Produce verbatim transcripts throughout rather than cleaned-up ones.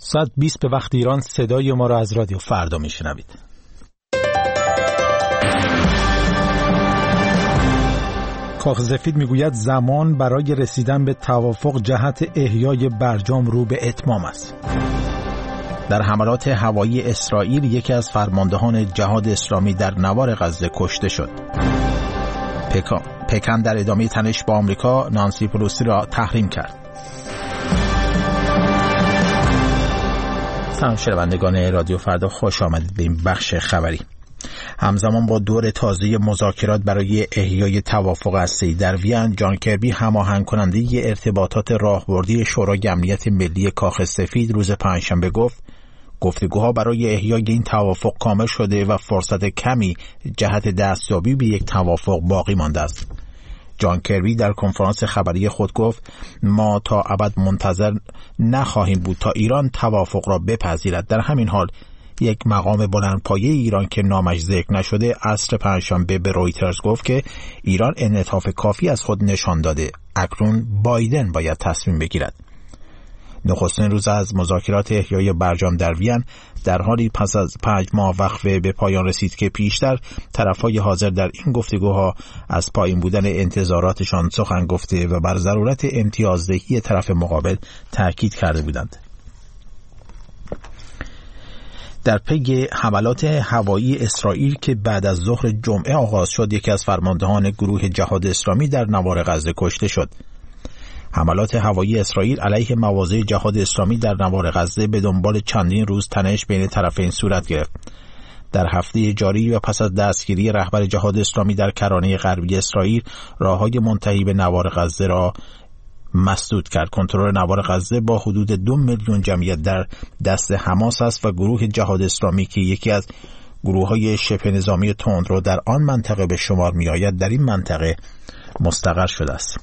ساعت بیست به وقت ایران صدای ما را از رادیو فردا میشنوید. کاخ سفید میگوید زمان برای رسیدن به توافق جهت احیای برجام رو به اتمام است. در حملات هوایی اسرائیل یکی از فرماندهان جهاد اسلامی در نوار غزه کشته شد. پکن در ادامه تنش با آمریکا نانسی پلوسی را تحریم کرد. سلام شنوندگان رادیو فردا، خوش آمدید به این بخش خبری. همزمان با دور تازه مذاکرات برای احیای توافق هسته‌ای در وین، جان کربی هماهنگ کننده ارتباطات راهبردی شورای امنیت ملی کاخ سفید روز پنجشنبه گفت گفتگوها برای احیای این توافق کامل شده و فرصت کمی جهت دستیابی به یک توافق باقی مانده است. جان کربی در کنفرانس خبری خود گفت ما تا ابد منتظر نخواهیم بود تا ایران توافق را بپذیرد. در همین حال یک مقام بلندپایه ایران که نامش ذکر نشده عصر پنجشنبه به رویترز گفت که ایران انعطاف کافی از خود نشان داده، اکنون بایدن باید تصمیم بگیرد. نخستین روز از مذاکرات احیای برجام در وین در حالی پس از پنج ماه وقفه به پایان رسید که پیشتر طرفهای حاضر در این گفتگوها از پایین بودن انتظاراتشان سخن گفته و بر ضرورت امتیازدهی طرف مقابل تاکید کرده بودند. در پی حملات هوایی اسرائیل که بعد از ظهر جمعه آغاز شد، یکی از فرماندهان گروه جهاد اسلامی در نوار غزه کشته شد. حملات هوایی اسرائیل علیه مواضع جهاد اسلامی در نوار غزه به دنبال چندین روز تنش بین طرفین صورت گرفت. در هفته جاری و پس از دستگیری رهبر جهاد اسلامی در کرانه غربی اسرائیل، راههای منتهی به نوار غزه را مسدود کرد. کنترل نوار غزه با حدود دو میلیون جمعیت در دست حماس است و گروه جهاد اسلامی که یکی از گروه‌های شبه نظامی تندرو در آن منطقه به شمار می‌آید، در این منطقه مستقر شده است.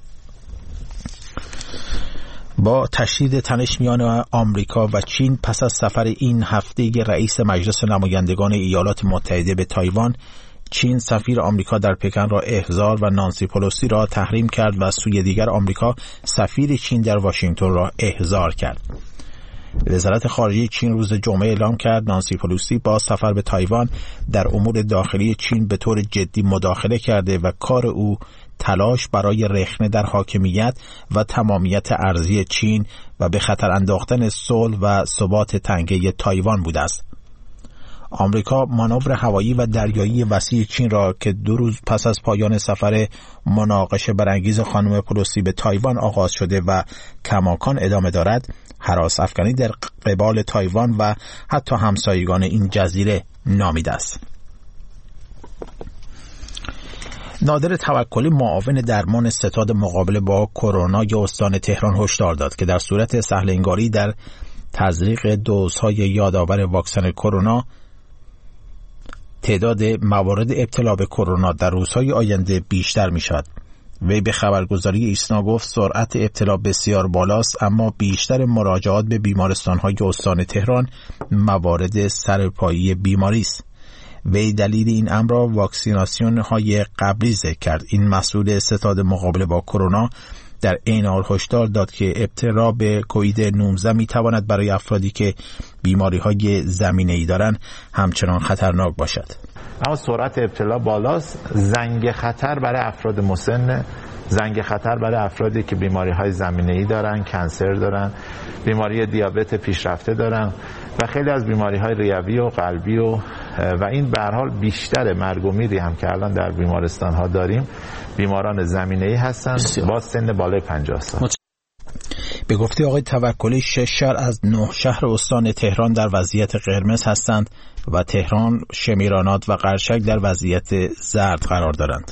با تشدید تنش میان آمریکا و چین پس از سفر این هفته رئیس مجلس نمایندگان ایالات متحده به تایوان، چین سفیر آمریکا در پکن را احضار و نانسی پلوسی را تحریم کرد و از سوی دیگر آمریکا سفیر چین در واشنگتن را احضار کرد. وزارت خارجه چین روز جمعه اعلام کرد نانسی پلوسی با سفر به تایوان در امور داخلی چین به طور جدی مداخله کرده و کار او تلاش برای رخنه در حاکمیت و تمامیت ارضی چین و به خطر انداختن صلح و ثبات تنگه تایوان بوده است. آمریکا مانور هوایی و دریایی وسیع چین را که دو روز پس از پایان سفر مناقشه برانگیز خانم پلوسی به تایوان آغاز شده و کماکان ادامه دارد، هراس افکنی در قبال تایوان و حتی همسایگان این جزیره نامیده است. نادر توکلی، معاون درمان ستاد مقابله با کرونا یا استان تهران، هشدار داد که در صورت سهل‌انگاری در تزریق دوزهای یادآور واکسن کرونا، تعداد موارد ابتلا به کرونا در روزهای آینده بیشتر می شود. وی به خبرگزاری ایسنا گفت سرعت ابتلا بسیار بالاست، اما بیشتر مراجعات به بیمارستان‌های استان تهران موارد سرپایی بیماری است. وی دلیل این امر را واکسیناسیون های قبلی ذکر کرد. این مسئول ستاد مقابله با کرونا در عین حال هشدار داد که ابتلا به کووید نوزده می تواند برای افرادی که بیماری های زمینه‌ای دارند همچنان خطرناک باشد. اما سرعت ابتلا بالاست. زنگ خطر برای افراد مسن، زنگ خطر برای افرادی که بیماری های زمینه‌ای دارن، کنسر دارن، بیماری دیابت پیشرفته دارن و خیلی از بیماری های ریوی و قلبی و و این به هر حال بیشتر مرگ و میری هم که الان در بیمارستان ها داریم بیماران زمینه‌ای هستن با سن بالای پنجاه سال. به گفته آقای توکلی، شش شهر از نه شهر استان تهران در وضعیت قرمز هستند و تهران، شمیرانات و قرشک در وضعیت زرد قرار دارند.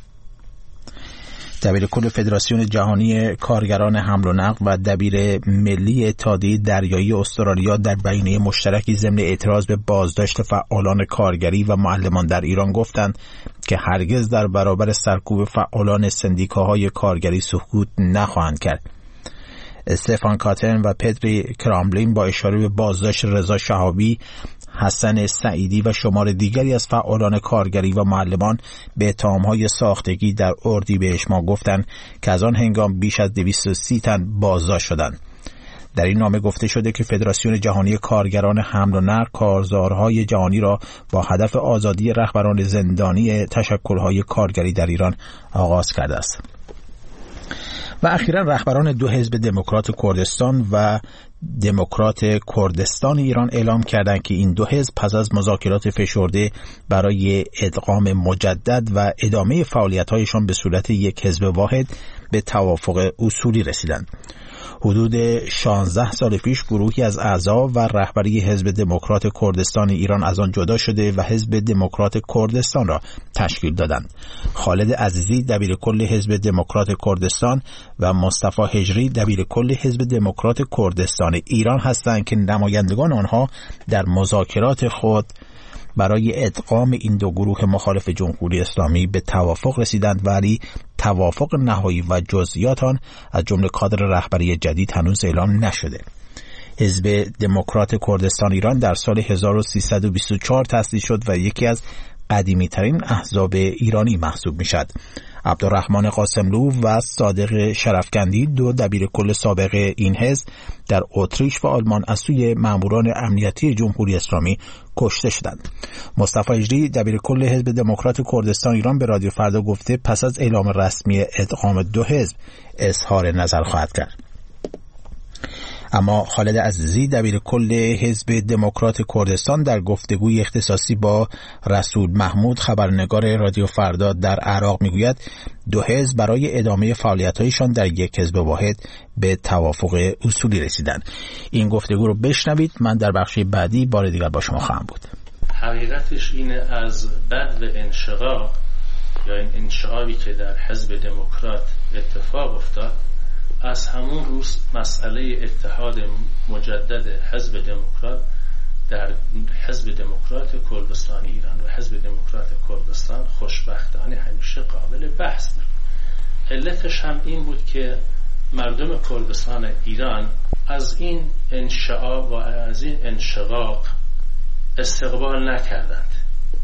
دبیر کل فدراسیون جهانی کارگران حمل و نقل و دبیر ملی اتحادیه دریایی استرالیا در بیانیه مشترکی ضمن اعتراض به بازداشت فعالان کارگری و معلمان در ایران گفتند که هرگز در برابر سرکوب فعالان سندیکاهای کارگری سکوت نخواهند کرد. استفان کاتن و پدری کراملین با اشاره به بازداشت رضا شهابی، حسن سعیدی و شمار دیگری از فعالان کارگری و معلمان به اتهام‌های ساختگی در اردیبهشت ماه گفتند که از آن هنگام بیش از دویست و سی تن بازداشت شدند. در این نامه گفته شده که فدراسیون جهانی کارگران حمل و نقل کارزارهای جهانی را با هدف آزادی رهبران زندانی تشکل‌های کارگری در ایران آغاز کرده است. و اخیراً رهبران دو حزب دموکرات کردستان و دموکرات کردستان ایران اعلام کردند که این دو حزب پس از مذاکرات فشرده برای ادغام مجدد و ادامه فعالیت‌هایشان به صورت یک حزب واحد به توافق اصولی رسیدند. حدود شانزده سال پیش گروهی از اعضا و رهبری حزب دموکرات کردستان ایران از آن جدا شده و حزب دموکرات کردستان را تشکیل دادند. خالد عزیزی دبیر کل حزب دموکرات کردستان و مصطفی هجری دبیر کل حزب دموکرات کردستان ایران هستند که نمایندگان آنها در مذاکرات خود برای ادغام این دو گروه مخالف جمهوری اسلامی به توافق رسیدند، ولی توافق نهایی و جزئیات آن از جمله کادر رهبری جدید هنوز اعلام نشده. حزب دموکرات کردستان ایران در سال هزار و سیصد و بیست و چهار تأسیس شد و یکی از قدیمی ترین احزاب ایرانی محسوب می شد. عبدالرحمن قاسملو و صادق شرفکندی دو دبیر کل سابق این حزب در اتریش و آلمان از سوی ماموران امنیتی جمهوری اسلامی کشته شدند. مصطفی هجری دبیر کل حزب دموکرات کردستان ایران به رادیو فردا گفته پس از اعلام رسمی ادغام دو حزب اظهار نظر خواهد کرد. اما خالد عزیزی دبیر کل حزب دموکرات کردستان در گفتگوی اختصاصی با رسول محمود خبرنگار رادیو فردا در عراق میگوید دو حزب برای ادامه فعالیت‌هایشان در یک حزب واحد به توافق اصولی رسیدند. این گفتگو رو بشنوید، من در بخش بعدی بار دیگر با شما خواهم بود. حقیقتش اینه از بعد انشقاق یا این انشعابی که در حزب دموکرات اتفاق افتاد، از همون روز مسئله اتحاد مجدد حزب دموکرات در حزب دموکرات کردستان ایران و حزب دموکرات کردستان خوشبختانه همیشه قابل بحث بود. علتش هم این بود که مردم کردستان ایران از این انشعاب و از این انشقاق استقبال نکردند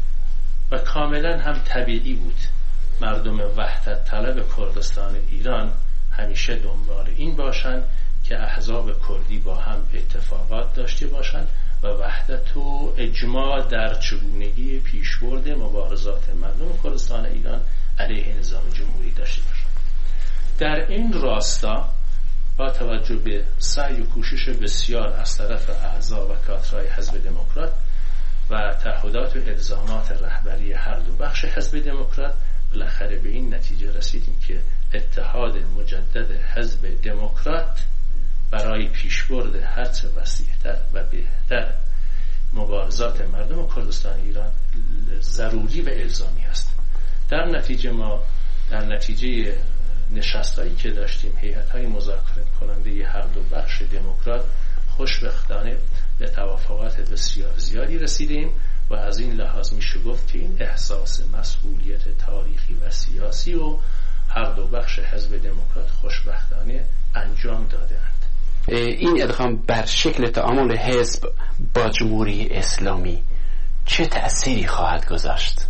و کاملا هم طبیعی بود مردم وحدت طلب کردستان ایران همیشه دنبال این باشند که احزاب کردی با هم اتفاقات داشته باشند و وحدت و اجماع در چگونگی پیشبرد مبارزات مردم کردستان ایران علیه نظام جمهوری داشته باشند. در این راستا با توجه به سعی و کوشش بسیار از طرف اعضا و کادرهای حزب دموکرات و تعهدات و الزامات رهبری هر دو بخش حزب دموکرات، بالاخره به این نتیجه رسیدیم که اتحاد مجدد حزب دموکرات برای پیشبرد هرچه وسیع‌تر و بهتر مبارزات مردم کردستان ایران ضروری و الزامی است. در نتیجه ما در نتیجه نشستایی که داشتیم هیئت‌های مذاکره کننده هر دو بخش دموکرات خوشبختانه به توافقات بسیار زیادی رسیدیم و از این لحاظ میشه گفت که این احساس مسئولیت تاریخی و سیاسی و هر دو بخش حزب دموکرات خوشبختانه انجام داده‌اند. این ادغام بر شکل تعامل حزب با جمهوری اسلامی چه تأثیری خواهد گذاشت؟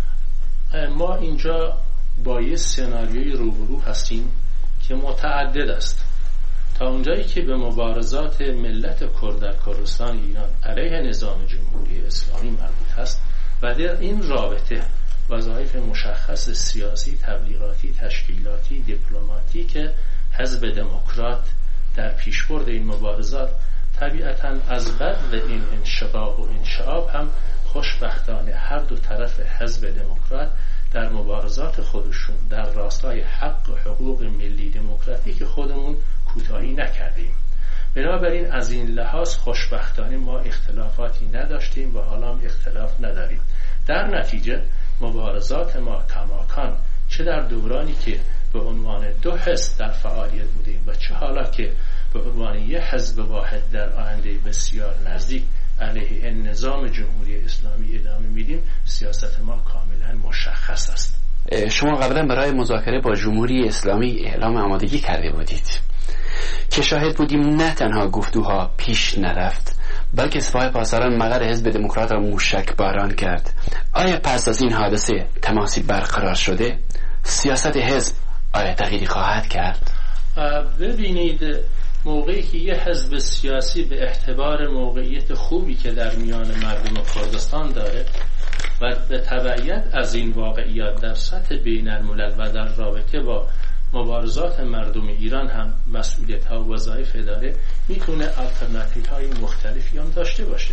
ما اینجا با یه سناریوی روبرو هستیم که متعدد است. تا اونجایی که به مبارزات ملت کرد در کردستان ایران علیه نظام جمهوری اسلامی مربوط است و در این رابطه وظایف مشخص سیاسی، تبلیغاتی، تشکیلاتی، دیپلماتیک حزب دموکرات در پیشبرد این مبارزات طبیعتاً از بعد این انشقاق و انشعاب هم خوشبختانه هر دو طرف حزب دموکرات در مبارزات خودشون در راستای حق و حقوق ملی دموکراتیک خودمون کوتاهی نکردیم. بنابراین از این لحاظ خوشبختانه ما اختلافاتی نداشتیم و حالا هم اختلاف نداریم. در نتیجه مبارزات ما کماکان چه در دورانی که به عنوان دو حزب در فعالیت بودیم و چه حالا که به عنوان یک حزب واحد در آینده بسیار نزدیک علیه النظام جمهوری اسلامی ادامه میدیم، سیاست ما کاملا مشخص است. شما قبلا برای مذاکره با جمهوری اسلامی اعلام آمادگی کرده بودید که شاهد بودیم نه تنها گفتگوها پیش نرفت بلکه سپاه پاسداران مقر حزب دموکرات را موشک باران کرد. آیا پس از این حادثه تماسی برقرار شده؟ سیاست حزب آیا تغییری خواهد کرد؟ ببینید، موقعی که یه حزب سیاسی به اعتبار موقعیت خوبی که در میان مردم کردستان داره و به تبعیت از این واقعیات در سطح بین الملل و در رابطه با مبارزات مردم ایران هم مسئولیت ها و وظایف داره، میتونه آلترناتیو های مختلفی هم داشته باشه.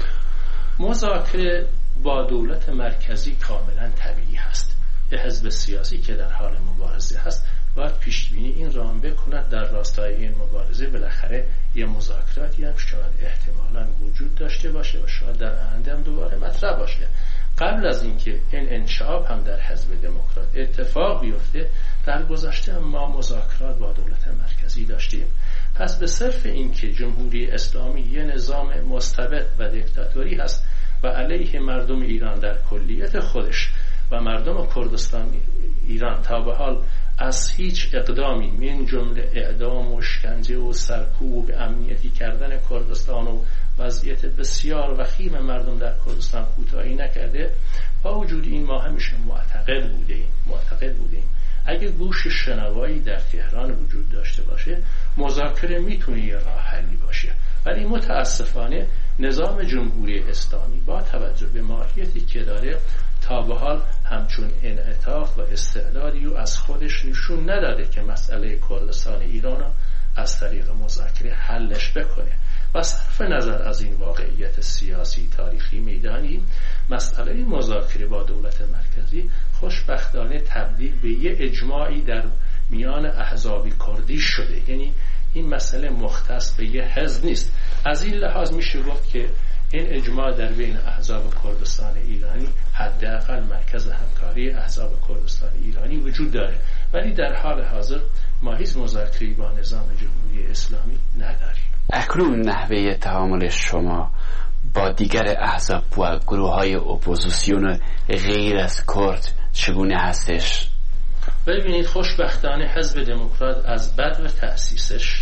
مذاکره با دولت مرکزی کاملا طبیعی هست. یه حزب سیاسی که در حال مبارزه هست باید پیش بینی این را هم بکند در راستای این مبارزه بالاخره یه مذاکراتی هم شاید احتمالاً وجود داشته باشه و شاید در آینده هم دوباره مطرح باشه. قبل از اینکه این انشعاب هم در حزب دموکرات اتفاق بیفته، در گذشته ما مذاکرات با دولت مرکزی داشتیم. پس به صرف اینکه جمهوری اسلامی یه نظام مستبد و دیکتاتوری هست و علیه مردم ایران در کلیت خودش و مردم کردستان ایران تا به حال از هیچ اقدامی من جمله اعدام و شکنجه و سرکوب امنیتی کردن کردستان و وضعیت بسیار وخیم مردم در کردستان کوتاهی نکرده، با وجود این ما همیشه معتقد بودیم معتقد بودیم اگه گوش شنوایی در تهران وجود داشته باشه، مذاکره میتونه یه راه حلی باشه. ولی متاسفانه نظام جمهوری اسلامی با توجه به ماهیتی که داره تا به حال همچون انعطاف و استعدادی رو از خودش نشون نداده که مسئله کردستان ایران از طریق مذاکره حلش بکنه. و صرف نظر از این واقعیت سیاسی تاریخی میدانی، مسئله مذاکره با دولت مرکزی خوشبختانه تبدیل به یه اجماعی در میان احزاب کردی شده. یعنی این مسئله مختص به یه حزب نیست. از این لحاظ میشه گفت که این اجماع در بین احزاب کردستان ایرانی حداقل مرکز همکاری احزاب کردستان ایرانی وجود داره، ولی در حال حاضر ما هیچ مذاکره‌ای با نظام جمهوری اسلامی نداریم. اکنون نحوه تعامل شما با دیگر احزاب و گروه های اپوزیسیون غیر از کرد چگونه هستش؟ ببینید، خوشبختانه حزب دموکرات از بدو تأسیسش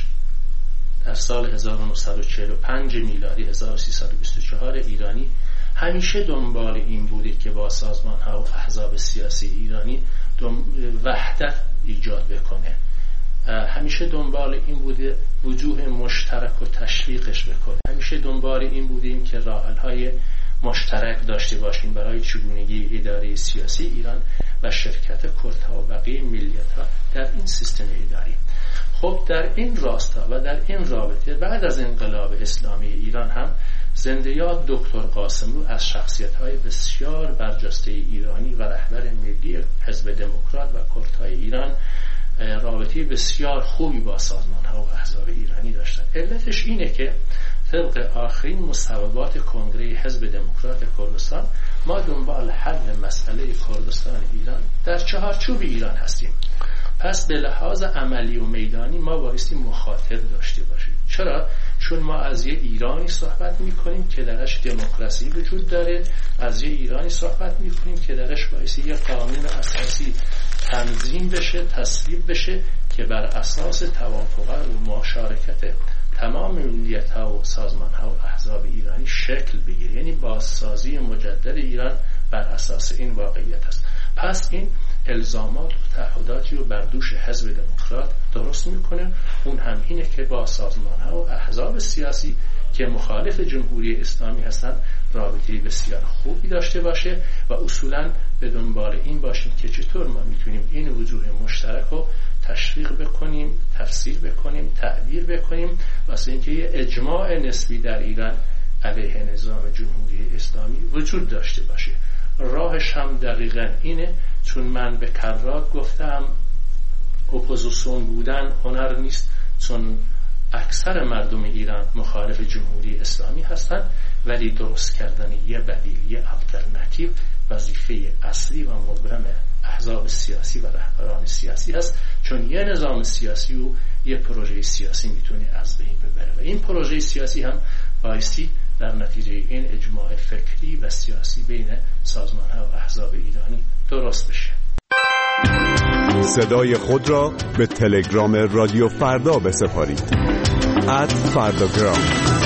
در سال هزار و نهصد و چهل و پنج میلادی هزار و سیصد و بیست و چهار ایرانی همیشه دنبال این بوده که با سازمان ها و احزاب سیاسی ایرانی وحدت ایجاد بکنه. همیشه دنبال این بوده وجوه مشترک و تشویقش بکنه. همیشه دنبال این بودیم که راه‌های مشترک داشته باشیم برای چگونگی اداره سیاسی ایران و شرکت کردها و بقیه ملیت‌ها در این سیستم اداری. خب در این راستا و در این رابطه بعد از انقلاب اسلامی ایران هم زنده یاد دکتر قاسملو از شخصیت‌های بسیار برجسته ایرانی و رهبر ملی حزب دموکرات و کردهای ایران رابطه بسیار خوبی با سازمان‌ها و احزاب ایرانی داشتن. علتش اینه که طبق آخرین مصوبات کنگره حزب دموکرات کردستان ما دنبال حل مسئله کردستان ایران در چهارچوب ایران هستیم. پس به لحاظ عملی و میدانی ما بایستی مخاطب داشته باشیم. چرا؟ چون ما از یه ایرانی صحبت میکنیم که درش دموکراسی وجود داره، از یه ایرانی صحبت میکنیم که درش بایستی یه قانون اساسی تنظیم بشه، تصویب بشه که بر اساس توافق و مشارکت تمام ملیت‌ها و سازمان‌ها و احزاب ایرانی شکل بگیره. یعنی بازسازی مجدد ایران بر اساس این واقعیت است. پس این الزامات و تعهداتی رو بر دوش حزب دموکرات درست میکنه. اون هم اینه که با سازمان‌ها و احزاب سیاسی که مخالف جمهوری اسلامی هستن رابطه بسیار خوبی داشته باشه و اصولاً به دنبال این باشیم که چطور ما میتونیم این وجوه مشترک رو تشویق بکنیم، تفسیر بکنیم، تعبیر بکنیم، واسه اینکه یه اجماع نسبی در ایران علیه نظام جمهوری اسلامی وجود داشته باشه. راهش هم دقیقاً اینه، چون من به کرات گفتم اپوزیسیون بودن هنر نیست، چون اکثر مردم ایران مخالف جمهوری اسلامی هستند، ولی درست کردن یه بدیل، یه آلترناتیو وظیفه اصلی و مبرم احزاب سیاسی و رهبران سیاسی هست، چون یه نظام سیاسی و یه پروژه سیاسی میتونه از بین ببره و این پروژه سیاسی هم بایستی در نتیجه این اجماع فکری و سیاسی بین سازمان ها و احزاب ایرانی درست بشه. صدای خود را به تلگرام رادیو فردا بسپارید. ات فرداگرام